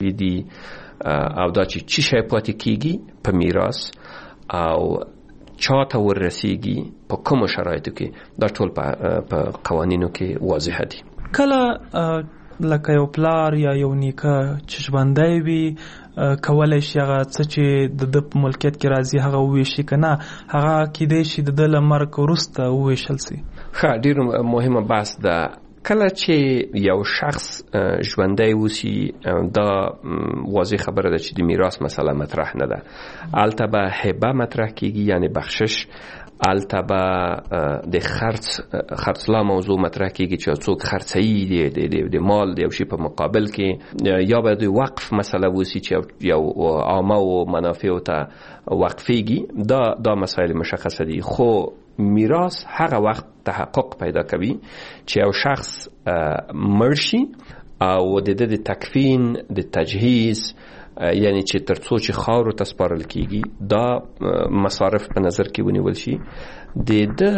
کړي دي او دا چې چی شی پاتې کیږي په میراث او چاته ورسیږي په کوم شرایطو کې، دا ټول په قوانینو کې واضح دي. کله لکه یو پلار یا یو نیکه چې ژوندی وي کولای شي هغه څه چې د په ملکیت کې راځي هغه وویشي، که نه هغه کیدای شي د له مرګ وروسته وویشل سي؟ ښه، ډېر مهمه بحث ده. کله چې یو شخص ژوندی اوسي دا واضح خبره ده چې د میراث مسله مطرح نه ده. هلته به هبه مطرح کیږي، یعنی بخشش. هلته به د خرڅلا موضوع مطرح کیږي چې څوک خرڅوي د مال د یو شي په مقابل کې، یا به د وقف مسله وسی چې یو عامه او منافعو ته وقفیږي. دا مسائل مشخصه دي. خو میراث هغه وخت تحقق پیدا کوي چې یو شخص مړ شي او د تکفین د تجهیز، یعنی چې ترڅو چې خاورو ته سپارل کیږي دا مصارف په نظر کې ونیول شي. د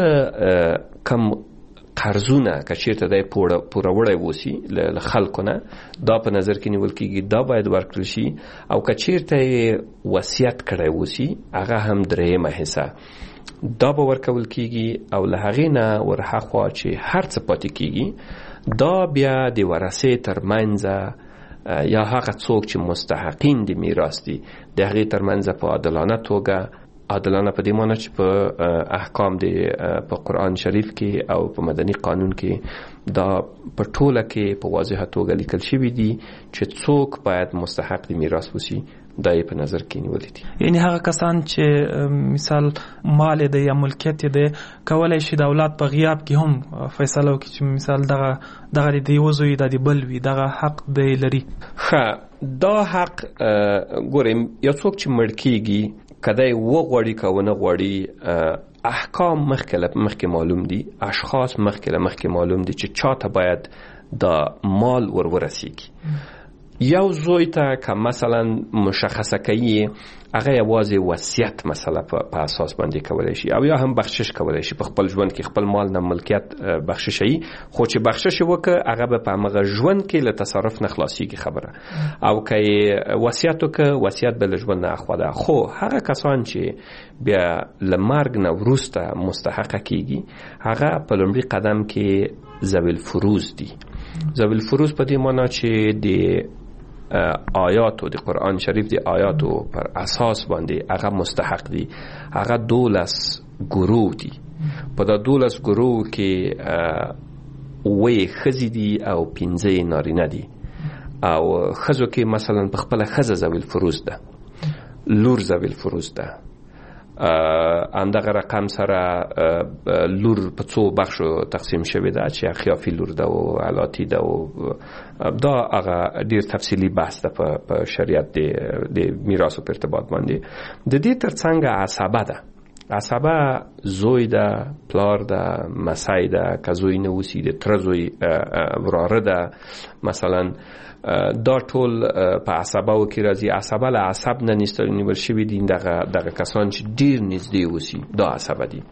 کم قرضونه که چیرته د پوروړی وسی له خلکو نه دا په نظر کې نیول کیږي، دا باید ورکړل شي. او که چیرته وصیت کړی وسی هغه هم درېیمه حصه دا به ورکول کیږي. او له هغې نه ورهاخوا چې هر څه پاتې کیږي دا بیا د ورثې ترمنځ یا هغه څوک چې مستحقین د میراث دي د هغې ترمنځ په عادلانه توګه، عادلانه په دې معنی چې په احکام په قرآن شریف کې او په مدني قانون کې دا په ټوله کې په واضحه توګه لیکل شوي دي چې څوک باید مستحق د میراث وسی، دا یې په نظر کې نیولې دي. یعنی هغه کسان چې مثال مال دی یا ملکیت دی کولای شي د اولاد په غیاب کې هم فیصله وکړي چې مثال دغه د یو زوی د بل وي، دغه حق دی لري. ښه، دا حق ګورئ یو څوک چې مړ کیږي کدی وغواړي که ونه غواړي احکام مخکې معلوم دي، اشخاص مخکې معلوم دي چې چاته باید دا مال ورسیږي. یو زوی ته که مثلا مشخصه کوي هغه یوازې وصیت مسله په اساس باندې کولای شي، او یا هم بخشش کولای شي په خپل ژوند کې خپل مال نه ملکیت بخششي. خو چې بخشش وکړه هغه به په هغه ژوند کې له تصرف نه خلاصيږي خبره، او که وصیت وکړه وصیت به له ژوند نه اخواده. خو هغه کسان چې بیا له مرګ نه وروسته مستحقه کیږي هغه په لومړي قدم کې ذوی الفروض دي. ذوی الفروض په دې معنی چې د آیاتو د قرآن شریف د آیاتو پر اساس باندې هغه مستحق دي. هغه 12 گروه دي. په دا 12 گروه کې وې خزي دي او 15 نارینه دي. او خزو کې مثلا په خپل خزه ذوی الفروض ده، لور ذوی الفروض ده. اندغه رقم سره لور په څو بخشو تقسیم شوی ده چې خیافي لور ده او علاتی ده، او دا هغه ډیر تفصیلی بحث ده په شریعت د میراث په ارتباط باندې. د دې ترڅنګ عصبه ده. عصبه زوی ده، پلار ده، مسای ده، که زوی نه وسی ده، تر زوی وراره ده مثلا. دا ټول په عصبه کې راځي. عصبه له عصب نه نیول شوي دي، دغه کسان چې ډیر نږدې اوسي دا عصبه دي.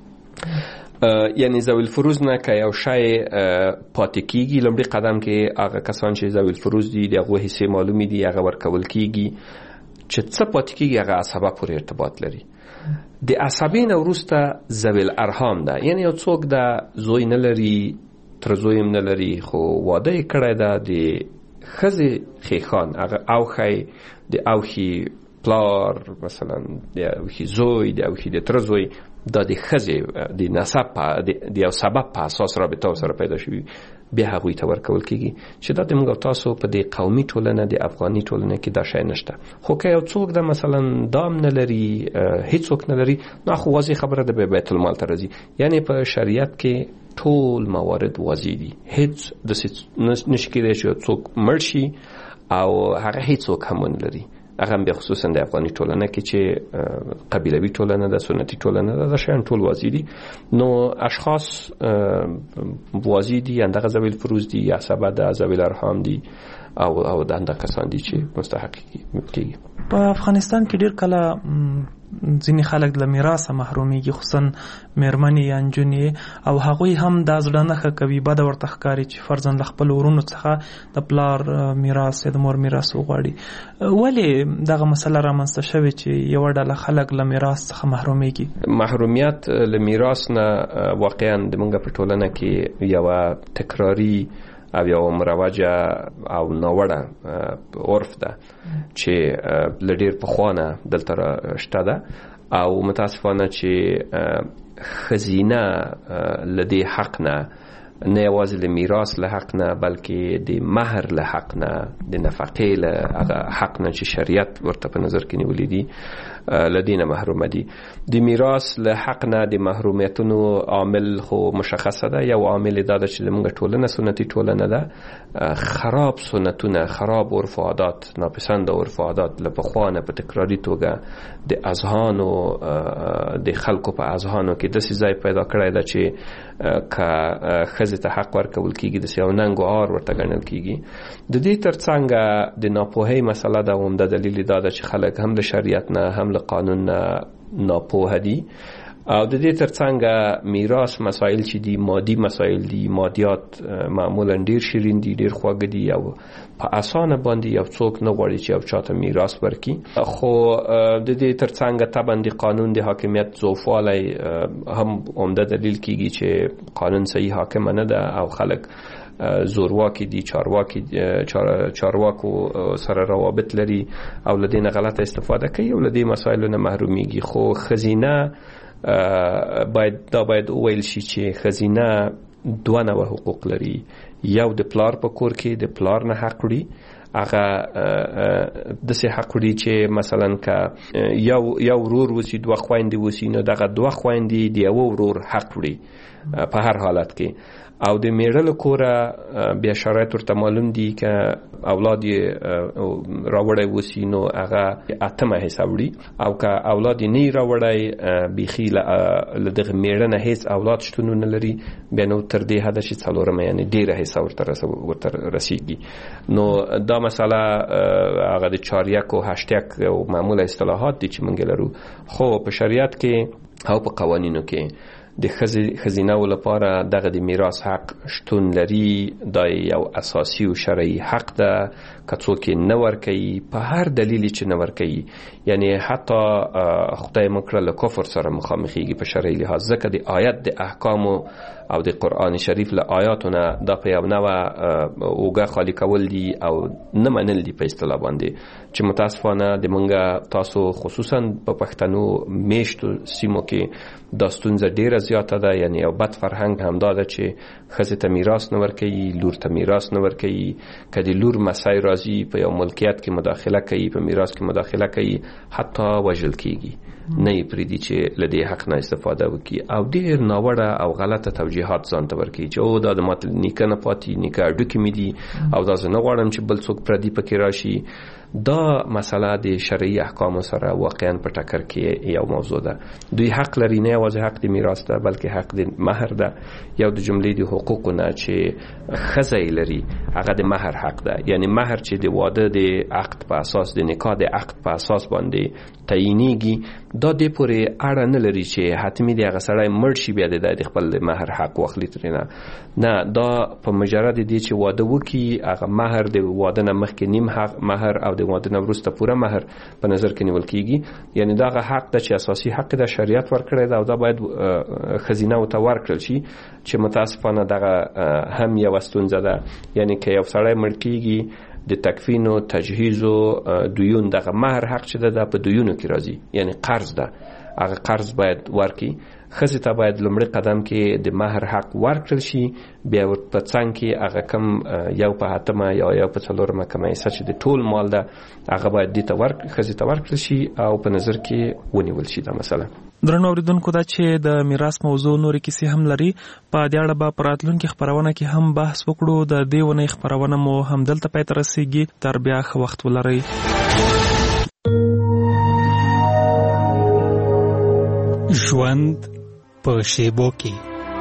یعنی ذوی الفروض نه که یو شی پاتې کیږي لومړي قدم کې هغه کسان چې ذوی الفروض دي دغه حصے معلومي دي هغه ورکول کیږي. چې څه پاتې کیږي هغه عصبه پورې ارتباط لري. د عصبې نه وروسته ذوی الارحام ده، یعنی یو څوک د زوی نه لري، تر زوی هم نه لري، خو واده یې کړی ده د خزی خیخان، هغه اوخی د اوخی پلار مثلا د اوخی زوی د اوخی د تر زوی، دا د خزی د نسب د یو سبب په اساس رابطه سره پیدا شوی، بیا هغوی ته ورکول کیږي. چې دا د موږ تاسو په د قومي ټولنه د افغاني ټولنه کې دا شی نشته. خو که یو څوک د مثلا دام نه لري، هیڅوک نه لري، نو خو واضح خبره ده به بیت المال ته راځي. یعنی په شریعت کې ټول موارد واضح دي. هیڅ د نشي کېدای چې څوک مړ شي او هغه هیڅوک هم نه لري. هغه بیا خصوصا د افغاني ټولنه کې چې قبیلوي ټولنه ده، سنتي ټولنه ده، دا شیان ټول واضح دي. نو اشخاص واضح دي، اندغه ذوی الفروض دي، عصبه ده، ذوی الارحام دي، او د اندغه کسان دي چې مستحق کیږي. په افغانستان کې ډیر کله ځینې خلک له میراثه محرومیږي، خصوصا میرمنې یا نجونې، او هغوی هم دا زړه نښه کوي، بده ورته ښکاري چې فرضاً له خپل ورونو څخه د پلار میراث یا د مور میراث وغواړي. ولې دغه مسله رامنځته شوې چې یوه ډله خلک له میراث څخه محرومیږي؟ محرومیت له میراث نه واقعا د موږ په ټولنه کې یوه تکراری او یو مروجه او ناوړه عرف ده چې له ډېر پخوانه دلته شته ده، او متاسفانه چې ښځینه له دې حق نه یوازې له میراث له حق نه بلکې د مهر له حق نه، د نفقې له هغه حق نه چې شریعت ورته په نظر کې نیولي دي له دې نه محرومه دي. د میراث له حق نه د محرومیتونو عامل خو مشخصه ده. یو عامل دا ده چې زموږ ټولنه سنتي ټولنه ده، خراب سنتونه، خراب عرف و عادات، ناپسنده عرف و عادات له پخوانه په تکراري توګه د اذهانو د خلکو په اذهانو کې داسې ځای پیدا کړی ده چې که ښځې ته حق ورکول کېږي داسې یو ننګ و عار ورته ګڼل کېږي. د دې تر څنګه د ناپوهۍ مسله ده، عمده دلیل دا ده چې خلک هم له شریعت نه هم له قانون نه ناپوه دي، او د دې تر څنګه میراث مسائل چې دي مادي مسائل دي، مادیات معمولا ډیر شیرین دي، ډیر خواږه دي، او په اسانه باندې یو څوک نه غواړي چې یو چاته میراث ورکړي. خو د دې تر څنګه طبعا د قانون د حاکمیت ضعفوالی هم عمده دلیل کیږي چې قانون صحیح حاکم نه ده او خلک زورواکی دي، چارواکو سره روابط لري او له دې نه غلطه استفاده کوي او له دې مسایلو نه محرومیږي. خو ښځینه باید وویل شي چې ښځینه دوه نوع حقوق لري. یو د پلار په کور کې د پلار نه حق وړي، هغه داسې حق وړي چې مثلا که یو ورور وسی، دوه خویندې وسی، نو دغه دوه خویندې د یوه ورور حق وړي په هر حالت کې. او د میړه له کوره بیا شرایط ورته معلوم دي که اولاد یې راوړی وسی نو هغه اتمه حصه وړي، او که اولاد یې نه راوړی بیخي له دغه میړه نه هیڅ اولاد شتون نه لري، بیا نو تر دې حده چې څلورمه یعنې ډېره حصه ورته رسیږي. نو دا مسله هغه د چاریک و هشتک او معموله اصطلاحات دي چې موږ لرو، خو په شریعت کې او په قوانینو کې د ښځینه‌و لپاره دغه د میراث حق شتون لري. دا یو اساسي او شرعي حق ده که څوک نه ورکوي په هر دلیل چې نه ورکوي، یعنی حتی خدای مکړه له کفر سره مخامخېږي په شرعي لحاظ، ځکه د آیت د احکامو او د قرآن شریف له آیاتونه دا په یو نوع اوږه خالی کول دي او نه منل دي په اصطلاح باندې، چې متاسفانه د منګه تاسو خصوصا په پښتنو میشتو سیمو کې دا ستونزه ډیره زیاته ده. یعنی یو بد فرهنګ هم دا ده چې ښځې ته میراث نه ورکوي، لور ته میراث نه ورکوي. که د لور مسای راځي په یو ملکیت کې مداخله کوي، په میراث کې مداخله کوي، حتی وژل کېږي، نه یې پرېږدي چې له دې حق نه استفاده وکړي، او ډېر ناوړه او غلطه توجیهات ځان ته ورکوي چې او دا د ماته نیکه نه پاتې، نیکه هډوکې مې دي او دا زه نه غواړم چې بل څوک پردي پکې راشي. دا مسله د شرعي احکامو سره واقعا په ټکر کې یو موضوع ده. دوی حق لري، نه یوازې حق د میراث ده بلکې حق د مهر ده. یو د جملې د حقوقو نه چې ښځه لري هغه د مهر حق ده، یعنی مهر چې د واده د عقد په اساس، د نکاح د عقد په اساس باندې تعیینېږي، دا دې پورې اړه نه لري چې حتمي د هغه سړی مړ شي بیا د خپل مهر حق واخلي ترېنه. نه، دا په مجرد دې چې واده وکړي هغه مهر د واده نه مخکې نیم حق مهر او د واده نه وروسته پوره مهر په نظر کې نیول کېږي. یعنی دا هغه حق ده چې اساسي حق ده، شریعت ورکړی ده او دا باید ښځینه‌و ته ورکړل شي، چې متاسفانه دغه هم یوه ستونزه ده. یعنی که یو سړی مړ کېږي د تکفین و تجهیز و دویون دغه مهر حق چې ده په دویونو کې راځي، یعنی قرض ده، هغه قرض باید ورکړي. ښځې ته باید لومړی قدم کې د مهر حق ورکړل شي، بیا په څنګ کې هغه کم یو په اتمه یا یو په څلورمه کمه حصه چې د ټول مال ده هغه باید دې ته ښځې ته ورکړل شي او په نظر کې ونیول شي دا مسله. درنو اوریدونکو، دا چې د میراث موضوع نورې کیسې هم لري، په دې اړه به په راتلونکي خپرونه کې هم بحث وکړو. د دې ونې خپرونه مو همدلته پای ته رسیږي. تر بیا ښه وخت ولرئ. ژوند په شیبو کې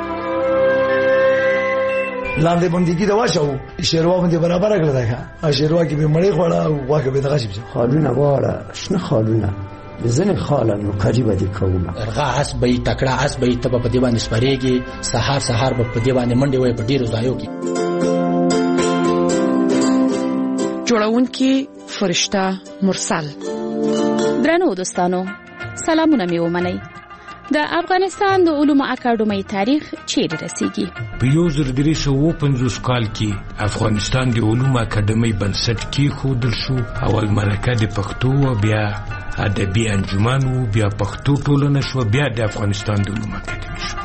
لاندې باندې کې دا واچو شیروا باندې برابر کړل دا شیروا کې به مړی خوړه او واکه به دغه شي خالونه واړه شنه خالونه ځنې خاله نو کجی به دې کوم ارغا اس به تکړه اس به ته په دې باندې سپریږي سحر به په دې باندې منډي وای په ډیرو ځایو کې. جوړونکي فرشته مرسل. درنو دوستانو سلامونه مې ومنئ. د افغانستان د علومو اکاډمۍ تاریخ چیرې رسیږي؟ په 1350 کال کې افغانستان د علومو اکاډمۍ بنسټ کېښودل شو. اول مرکه د پښتو و، بیا ادبي انجمن و، بیا پښتو ټولنه شو، بیا د افغانستان د علومو اکاډمۍ شو.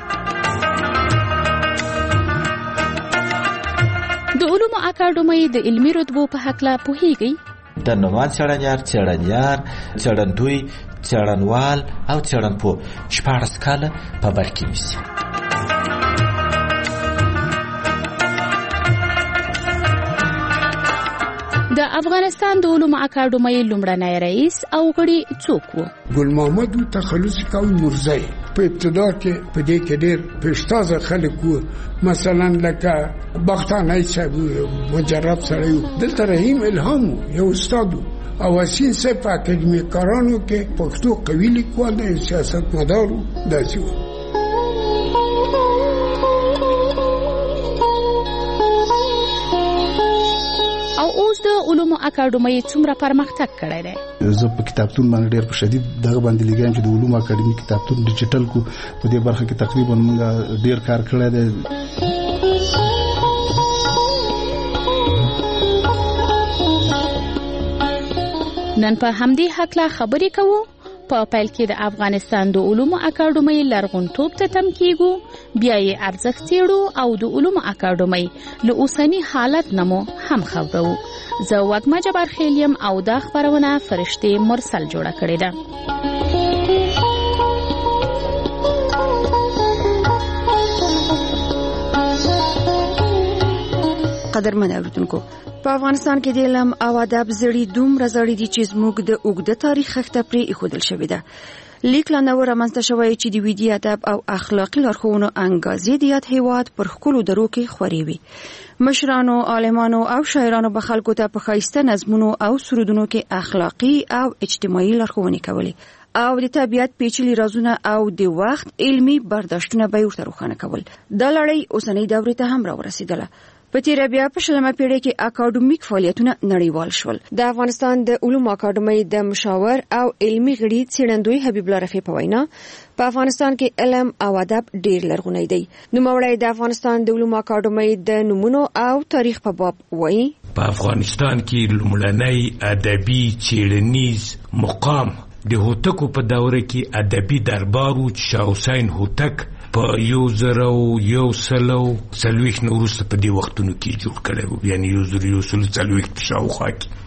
د علومو اکاډمۍ د علمي رتبو په هکله پوهیږئ؟ د نوموړ څېړنیار، څېړندوی، څېړنوال او څېړنپوه 14 کاله په بر کې نیسي. د افغانستان د علومو اکاډمۍ لومړنی رئیس او غړي څوک وو؟ ګل محمد تخلصي کاوي مرزي. په ابتدا کې په دې کې ډېر پښتازه خلک وو، مثلا لکه بختانای صاحب مجرب سړی، دلته رحیم الهام یو استاد او حسین صاحب په اکاډمي کارانو کې پښتو قوي لیکوال دی، سیاستمدار داسې وو. او اوس د علومو اکاډمۍ څومره پرمختګ کړی دی؟ زه په کتابتون باندې ډېر په شدید دغه باندې لګیام چې د علومو اکاډمۍ کتابتون ډیجیټل کو په دې برخه کې تقریبا موږ ډېر کار کړی دی. نن په همدې هکله خبرې کوو. په پیل کې د افغانستان د علومو اکاډمۍ لرغونتوب ته تم کېږو، بیا یې ارزښت څېړو او د علومو اکاډمۍ له اوسني حالت نه مو هم خبرو. زه وږمه جبار خیل یم او دا خپرونه فرشتې مرسل جوړه کړې ده. قدرمن اوریدونکو، په افغانستان کې د علم او ادب زړی دومره زړی دي چې زموږ د اوږده تاریخ خښته پرې ایښودل شوې ده. لیک لا نو رامنځته شوی چې د ویدي ادب او اخلاقي لارښوونو انګازې د یاد هیواد پر ښکلو درو کې خورې وي. مشرانو، عالمانو او شاعرانو به خلکو ته په ښایسته نظمونو او سرودونو کې اخلاقي او اجتماعي لارښوونې کولې او د طبیعت پیچلي رازونه او د وخت علمي برداشتونه به ورته روښانه کول. دا لړۍ اوسنۍ دورې ته هم راورسېدله. په تیره بیا په شلمه پیړۍ کې اکاډمیک فعالیتونه نړیوال شول. د افغانستان د علومو اکاډمۍ د مشاور او علمي غړي څېړندوی حبیب الله رفیع په وینا په افغانستان کې علم او ادب ډېر لرغونی دی. نوموړی د افغانستان د علومو اکاډمۍ د نومونو او تاریخ په باب وایي: په افغانستان کې لومړنی ادبي څېړنیز مقام د هوتکو په دوره کې ادبي دربار و چې شاه حسین هوتک په 1140 وروسته په دې وختونو کې جوړ کړی و، یعنی 1140 شاوخوا کې.